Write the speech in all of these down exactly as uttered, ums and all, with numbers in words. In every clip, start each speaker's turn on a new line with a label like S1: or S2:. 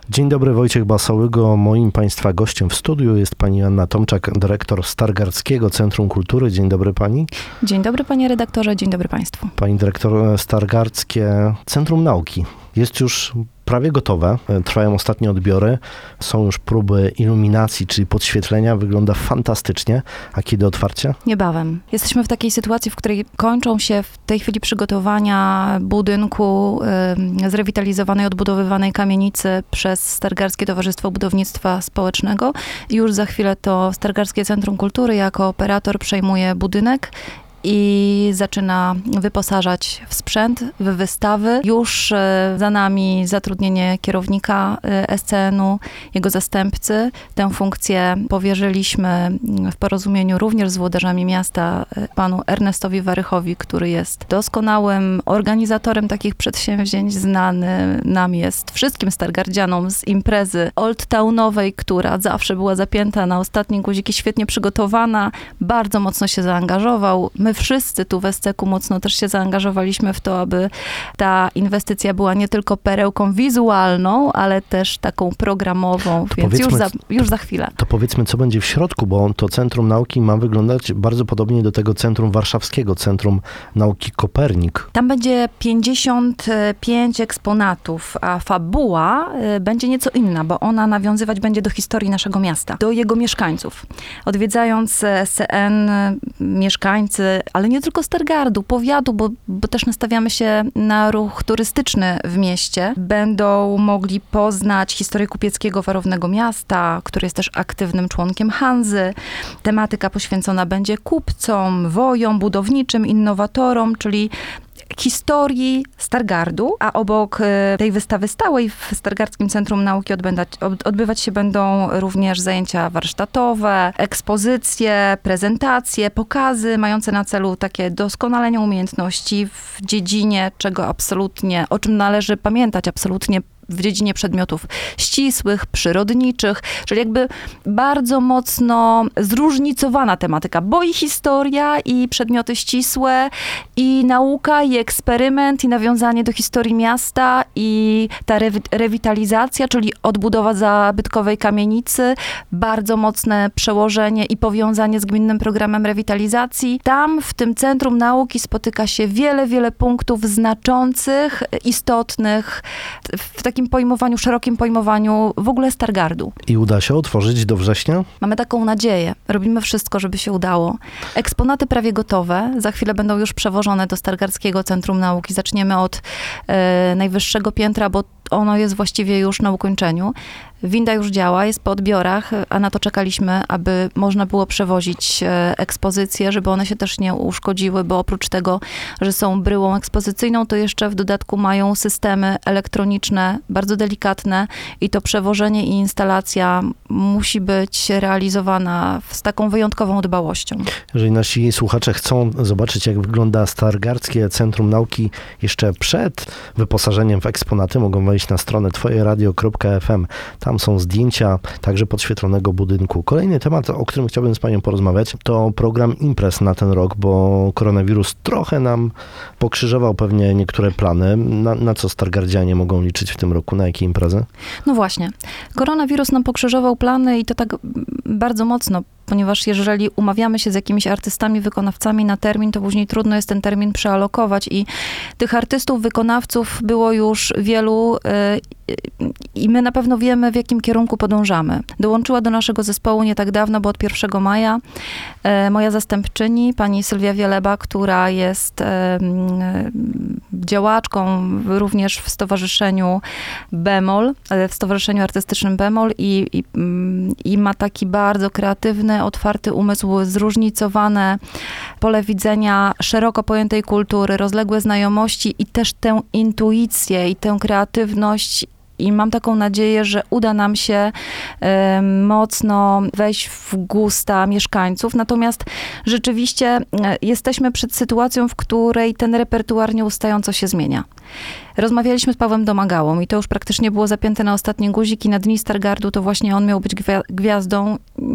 S1: Dzień dobry, Wojciech Basałygo. Moim Państwa gościem w studiu jest pani Anna Tomczak, dyrektor Stargardzkiego Centrum Kultury. Dzień dobry pani.
S2: Dzień dobry panie redaktorze, dzień dobry państwu.
S1: Pani dyrektor, Stargardzkie Centrum Nauki jest już prawie gotowe. Trwają ostatnie odbiory. Są już próby iluminacji, czyli podświetlenia. Wygląda fantastycznie. A kiedy otwarcie?
S2: Niebawem. Jesteśmy w takiej sytuacji, w której kończą się w tej chwili przygotowania budynku y, zrewitalizowanej, odbudowywanej kamienicy przez Stargardzkie Towarzystwo Budownictwa Społecznego. I już za chwilę to Stargardzkie Centrum Kultury jako operator przejmuje budynek i zaczyna wyposażać w sprzęt, w wystawy. Już za nami zatrudnienie kierownika S C N-u, jego zastępcy. Tę funkcję powierzyliśmy w porozumieniu również z włodarzami miasta panu Ernestowi Warychowi, który jest doskonałym organizatorem takich przedsięwzięć. Znany nam jest wszystkim stargardzianom z imprezy Old Townowej, która zawsze była zapięta na ostatnie guziki, świetnie przygotowana. Bardzo mocno się zaangażował. My wszyscy tu w S C K-u mocno też się zaangażowaliśmy w to, aby ta inwestycja była nie tylko perełką wizualną, ale też taką programową, to więc już za, już za chwilę.
S1: To powiedzmy, co będzie w środku, bo to Centrum Nauki ma wyglądać bardzo podobnie do tego Centrum Warszawskiego, Centrum Nauki Kopernik.
S2: Tam będzie pięćdziesiąt pięć eksponatów, a fabuła będzie nieco inna, bo ona nawiązywać będzie do historii naszego miasta, do jego mieszkańców. Odwiedzając S C N, mieszkańcy, ale nie tylko Stargardu, powiatu, bo, bo też nastawiamy się na ruch turystyczny w mieście, będą mogli poznać historię kupieckiego warownego miasta, który jest też aktywnym członkiem Hanzy. Tematyka poświęcona będzie kupcom, wojom, budowniczym, innowatorom, czyli historii Stargardu, a obok tej wystawy stałej w Stargardzkim Centrum Nauki odbędać, odbywać się będą również zajęcia warsztatowe, ekspozycje, prezentacje, pokazy mające na celu takie doskonalenie umiejętności w dziedzinie, czego absolutnie, o czym należy pamiętać, absolutnie w dziedzinie przedmiotów ścisłych, przyrodniczych, czyli jakby bardzo mocno zróżnicowana tematyka, bo i historia, i przedmioty ścisłe, i nauka, i eksperyment, i nawiązanie do historii miasta, i ta rewi- rewitalizacja, czyli odbudowa zabytkowej kamienicy, bardzo mocne przełożenie i powiązanie z gminnym programem rewitalizacji. Tam, w tym Centrum Nauki spotyka się wiele, wiele punktów znaczących, istotnych, w takim pojmowaniu, szerokim pojmowaniu w ogóle Stargardu.
S1: I uda się otworzyć do września?
S2: Mamy taką nadzieję. Robimy wszystko, żeby się udało. Eksponaty prawie gotowe. Za chwilę będą już przewożone do Stargardzkiego Centrum Nauki. Zaczniemy od e, najwyższego piętra, bo ono jest właściwie już na ukończeniu. Winda już działa, jest po odbiorach, a na to czekaliśmy, aby można było przewozić ekspozycje, żeby one się też nie uszkodziły, bo oprócz tego, że są bryłą ekspozycyjną, to jeszcze w dodatku mają systemy elektroniczne, bardzo delikatne i to przewożenie i instalacja musi być realizowana z taką wyjątkową dbałością.
S1: Jeżeli nasi słuchacze chcą zobaczyć, jak wygląda Stargardzkie Centrum Nauki jeszcze przed wyposażeniem w eksponaty, mogą wejść na stronę twoje radio kropka f m. Tam są zdjęcia także podświetlonego budynku. Kolejny temat, o którym chciałbym z panią porozmawiać, to program imprez na ten rok, bo koronawirus trochę nam pokrzyżował pewnie niektóre plany. Na, na co stargardzianie mogą liczyć w tym roku? Na jakie imprezy?
S2: No właśnie. Koronawirus nam pokrzyżował plany i to tak bardzo mocno, ponieważ jeżeli umawiamy się z jakimiś artystami, wykonawcami na termin, to później trudno jest ten termin przealokować i tych artystów, wykonawców było już wielu i my na pewno wiemy, w jakim kierunku podążamy. Dołączyła do naszego zespołu nie tak dawno, bo od pierwszego maja, moja zastępczyni, pani Sylwia Wieleba, która jest działaczką również w stowarzyszeniu Bemol, w Stowarzyszeniu Artystycznym Bemol i, i, i ma taki bardzo kreatywny, otwarty umysł, zróżnicowane pole widzenia, szeroko pojętej kultury, rozległe znajomości i też tę intuicję i tę kreatywność. I mam taką nadzieję, że uda nam się y, mocno wejść w gusta mieszkańców. Natomiast rzeczywiście y, jesteśmy przed sytuacją, w której ten repertuar nieustająco się zmienia. Rozmawialiśmy z Pawłem Domagałą i to już praktycznie było zapięte na ostatni guzik i na dni Stargardu to właśnie on miał być gwia- gwiazdą.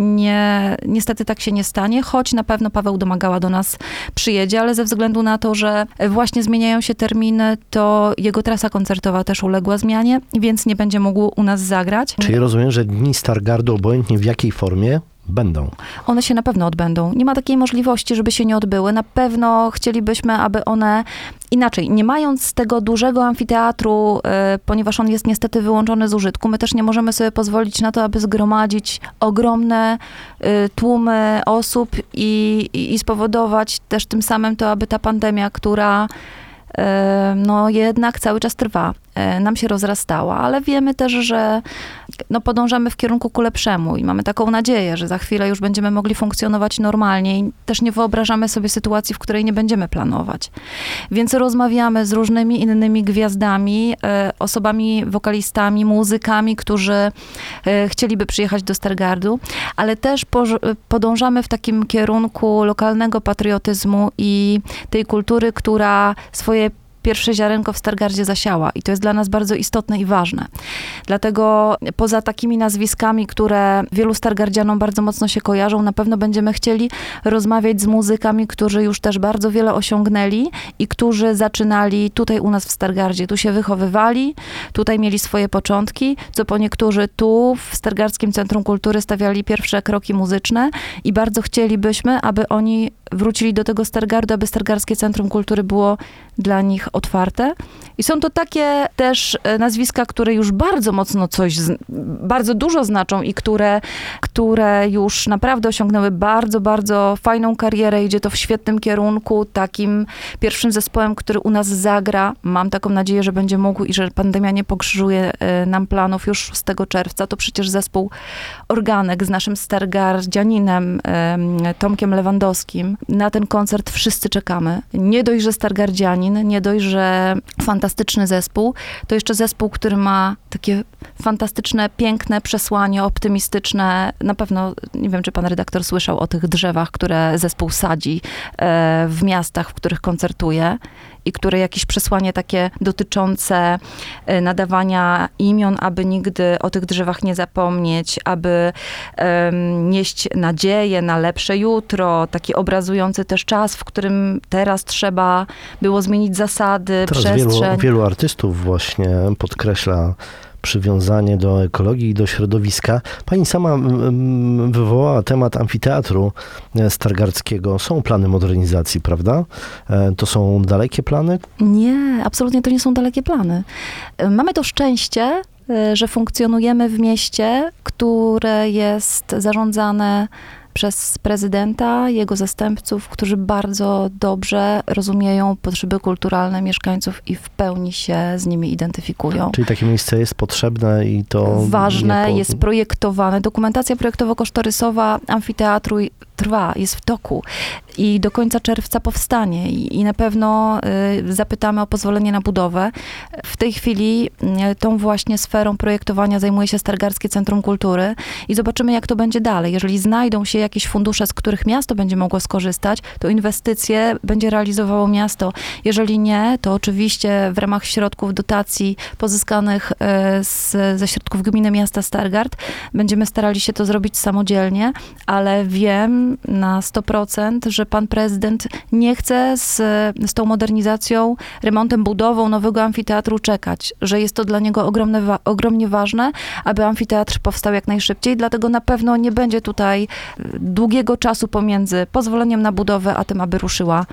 S2: Nie, niestety tak się nie stanie, choć na pewno Paweł Domagała do nas przyjedzie, ale ze względu na to, że właśnie zmieniają się terminy, to jego trasa koncertowa też uległa zmianie, więc nie będzie mógł u nas zagrać.
S1: Czyli rozumiem, że dni Stargardu, obojętnie w jakiej formie, będą.
S2: One się na pewno odbędą. Nie ma takiej możliwości, żeby się nie odbyły. Na pewno chcielibyśmy, aby one inaczej, nie mając tego dużego amfiteatru, y, ponieważ on jest niestety wyłączony z użytku, my też nie możemy sobie pozwolić na to, aby zgromadzić ogromne y, tłumy osób i, i, i spowodować też tym samym to, aby ta pandemia, która y, no jednak cały czas trwa, y, nam się rozrastała, ale wiemy też, że no podążamy w kierunku ku lepszemu i mamy taką nadzieję, że za chwilę już będziemy mogli funkcjonować normalnie i też nie wyobrażamy sobie sytuacji, w której nie będziemy planować. Więc rozmawiamy z różnymi innymi gwiazdami, e, osobami, wokalistami, muzykami, którzy e, chcieliby przyjechać do Stargardu, ale też poż- podążamy w takim kierunku lokalnego patriotyzmu i tej kultury, która swoje pierwsze ziarenko w Stargardzie zasiała i to jest dla nas bardzo istotne i ważne. Dlatego poza takimi nazwiskami, które wielu stargardzianom bardzo mocno się kojarzą, na pewno będziemy chcieli rozmawiać z muzykami, którzy już też bardzo wiele osiągnęli i którzy zaczynali tutaj u nas w Stargardzie. Tu się wychowywali, tutaj mieli swoje początki, co po niektórzy tu w Stargardzkim Centrum Kultury stawiali pierwsze kroki muzyczne i bardzo chcielibyśmy, aby oni wrócili do tego Stargardu, aby Stargardzkie Centrum Kultury było dla nich otwarte. I są to takie też nazwiska, które już bardzo mocno coś, bardzo dużo znaczą i które, które już naprawdę osiągnęły bardzo, bardzo fajną karierę. Idzie to w świetnym kierunku. Takim pierwszym zespołem, który u nas zagra, mam taką nadzieję, że będzie mógł i że pandemia nie pokrzyżuje nam planów już szóstego czerwca. To przecież zespół Organek z naszym stargardzianinem Tomkiem Lewandowskim. Na ten koncert wszyscy czekamy. Nie dość, że stargardzianin, nie dość, że fantastyczny zespół, to jeszcze zespół, który ma takie fantastyczne, piękne przesłanie, optymistyczne. Na pewno, nie wiem, czy pan redaktor słyszał o tych drzewach, które zespół sadzi e, w miastach, w których koncertuje i które jakieś przesłanie takie dotyczące e, nadawania imion, aby nigdy o tych drzewach nie zapomnieć, aby e, nieść nadzieję na lepsze jutro, taki obrazujący też czas, w którym teraz trzeba było zmienić zasady,
S1: Teraz
S2: przestrzeń.
S1: Wielu, wielu artystów właśnie podkreśla przywiązanie do ekologii i do środowiska. Pani sama mm, wywołała temat amfiteatru stargardzkiego. Są plany modernizacji, prawda? E, To są dalekie plany?
S2: Nie, absolutnie to nie są dalekie plany. Mamy to szczęście, że funkcjonujemy w mieście, które jest zarządzane przez prezydenta, jego zastępców, którzy bardzo dobrze rozumieją potrzeby kulturalne mieszkańców i w pełni się z nimi identyfikują.
S1: Czyli takie miejsce jest potrzebne i to...
S2: Ważne,
S1: nie po...
S2: jest projektowane. Dokumentacja projektowo-kosztorysowa amfiteatru trwa, jest w toku i do końca czerwca powstanie i, i na pewno y, zapytamy o pozwolenie na budowę. W tej chwili y, tą właśnie sferą projektowania zajmuje się Stargardzkie Centrum Kultury i zobaczymy, jak to będzie dalej. Jeżeli znajdą się jakieś fundusze, z których miasto będzie mogło skorzystać, to inwestycje będzie realizowało miasto. Jeżeli nie, to oczywiście w ramach środków dotacji pozyskanych y, z, ze środków gminy miasta Stargard będziemy starali się to zrobić samodzielnie, ale wiem na sto procent, że pan prezydent nie chce z, z tą modernizacją, remontem, budową nowego amfiteatru czekać, że jest to dla niego ogromne, wa- ogromnie ważne, aby amfiteatr powstał jak najszybciej, dlatego na pewno nie będzie tutaj długiego czasu pomiędzy pozwoleniem na budowę, a tym, aby ruszyła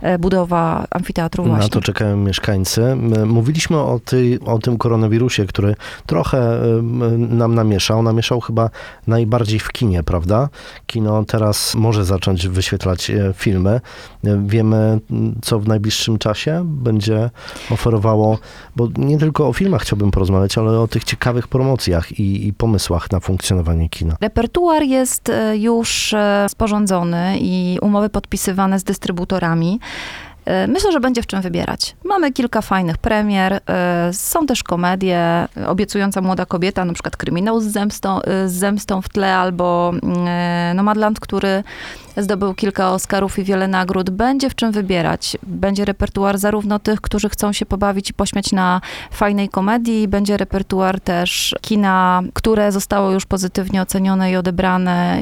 S2: budowa amfiteatru właśnie.
S1: Na to czekają mieszkańcy. Mówiliśmy o, tej, o tym koronawirusie, który trochę nam namieszał. Namieszał chyba najbardziej w kinie, prawda? Kino teraz może zacząć wyświetlać filmy. Wiemy, co w najbliższym czasie będzie oferowało, bo nie tylko o filmach chciałbym porozmawiać, ale o tych ciekawych promocjach i, i pomysłach na funkcjonowanie kina.
S2: Repertuar jest już sporządzony i umowy podpisywane z dystrybutorami. Myślę, że będzie w czym wybierać. Mamy kilka fajnych premier, są też komedie, Obiecująca młoda kobieta, na przykład Kryminał z zemstą, z zemstą w tle, albo Nomadland, który zdobył kilka Oscarów i wiele nagród. Będzie w czym wybierać. Będzie repertuar zarówno tych, którzy chcą się pobawić i pośmiać na fajnej komedii, będzie repertuar też kina, które zostało już pozytywnie ocenione i odebrane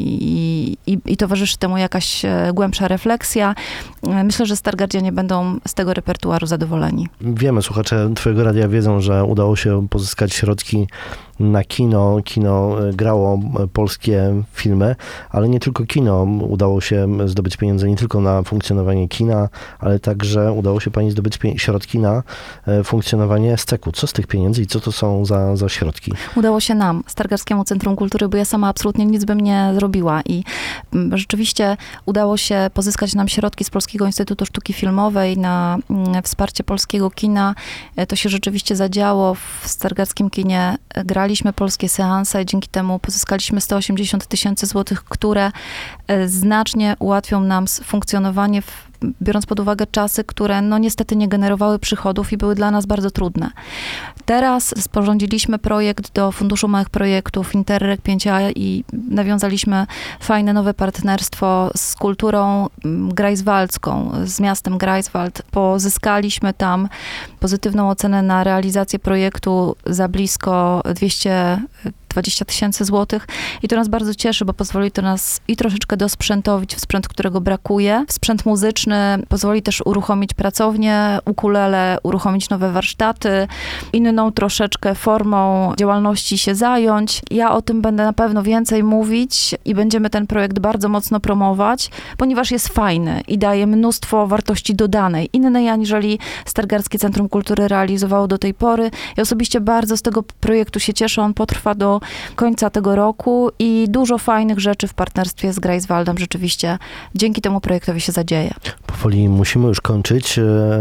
S2: i, i, i towarzyszy temu jakaś głębsza refleksja. Myślę, że stargardzianie będą z tego repertuaru zadowoleni.
S1: Wiemy, słuchacze twojego radia wiedzą, że udało się pozyskać środki na kino. Kino grało polskie filmy, ale nie tylko kino. Udało się zdobyć pieniądze nie tylko na funkcjonowanie kina, ale także udało się pani zdobyć pie- środki na funkcjonowanie S C E K-u. Co z tych pieniędzy i co to są za, za środki?
S2: Udało się nam, Stargardzkiemu Centrum Kultury, bo ja sama absolutnie nic bym nie zrobiła i rzeczywiście udało się pozyskać nam środki z Polskiego Instytutu Sztuki Filmowej na wsparcie polskiego kina. To się rzeczywiście zadziało. W stargardzkim kinie graliśmy polskie seanse i dzięki temu pozyskaliśmy sto osiemdziesiąt tysięcy złotych, które znacznie ułatwią nam funkcjonowanie w biorąc pod uwagę czasy, które no niestety nie generowały przychodów i były dla nas bardzo trudne. Teraz sporządziliśmy projekt do Funduszu Małych Projektów Interreg pięć A i nawiązaliśmy fajne nowe partnerstwo z kulturą greifswaldzką, z miastem Greifswald. Pozyskaliśmy tam pozytywną ocenę na realizację projektu za blisko dwieście dwadzieścia tysięcy złotych i to nas bardzo cieszy, bo pozwoli to nas i troszeczkę dosprzętowić w sprzęt, którego brakuje. Sprzęt muzyczny pozwoli też uruchomić pracownię, ukulele, uruchomić nowe warsztaty, inną troszeczkę formą działalności się zająć. Ja o tym będę na pewno więcej mówić i będziemy ten projekt bardzo mocno promować, ponieważ jest fajny i daje mnóstwo wartości dodanej, innej aniżeli Stargardzkie Centrum Kultury realizowało do tej pory. Ja osobiście bardzo z tego projektu się cieszę, on potrwa do końca tego roku i dużo fajnych rzeczy w partnerstwie z Greifswaldem rzeczywiście dzięki temu projektowi się zadzieje.
S1: Powoli musimy już kończyć.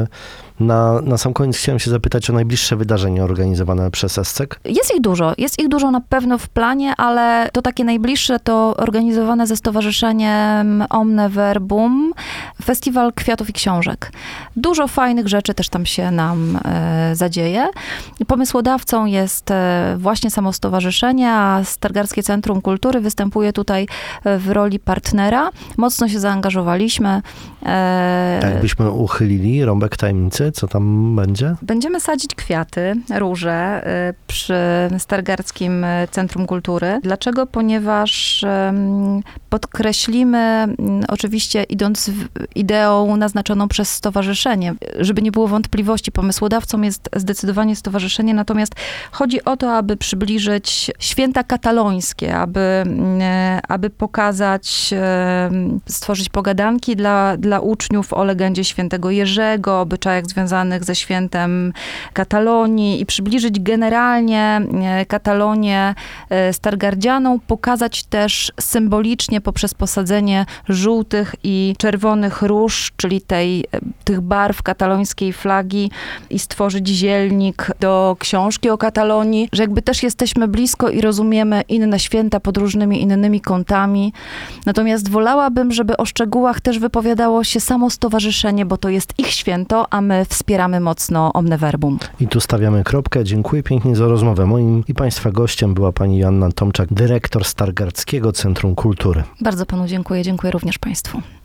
S1: Na, na sam koniec chciałem się zapytać o najbliższe wydarzenia organizowane przez S C E K.
S2: Jest ich dużo. Jest ich dużo na pewno w planie, ale to takie najbliższe to organizowane ze Stowarzyszeniem Omne Verbum Festiwal Kwiatów i Książek. Dużo fajnych rzeczy też tam się nam e, zadzieje. Pomysłodawcą jest e, właśnie samo stowarzyszenie, a Stargardzkie Centrum Kultury występuje tutaj w roli partnera. Mocno się zaangażowaliśmy. E,
S1: Jakbyśmy uchylili rąbek tajemnicy, co tam będzie?
S2: Będziemy sadzić kwiaty, róże y, przy Stargardzkim Centrum Kultury. Dlaczego? Ponieważ um, podkreślimy, um, oczywiście idąc w ideą naznaczoną przez stowarzyszenie, żeby nie było wątpliwości, pomysłodawcą jest zdecydowanie stowarzyszenie, natomiast chodzi o to, aby przybliżyć święta katalońskie, aby, y, aby pokazać, y, stworzyć pogadanki dla, dla uczniów o legendzie świętego Jerzego, obyczajach związanych ze świętem Katalonii i przybliżyć generalnie Katalonię stargardzianą, pokazać też symbolicznie poprzez posadzenie żółtych i czerwonych róż, czyli tej, tych barw katalońskiej flagi i stworzyć zielnik do książki o Katalonii, że jakby też jesteśmy blisko i rozumiemy inne święta pod różnymi innymi kątami. Natomiast wolałabym, żeby o szczegółach też wypowiadało się samo stowarzyszenie, bo to jest ich święto, a my wspieramy mocno Omne Verbum.
S1: I tu stawiamy kropkę. Dziękuję pięknie za rozmowę. Moim i państwa gościem była pani Joanna Tomczak, dyrektor Stargardzkiego Centrum Kultury.
S2: Bardzo panu dziękuję. Dziękuję również państwu.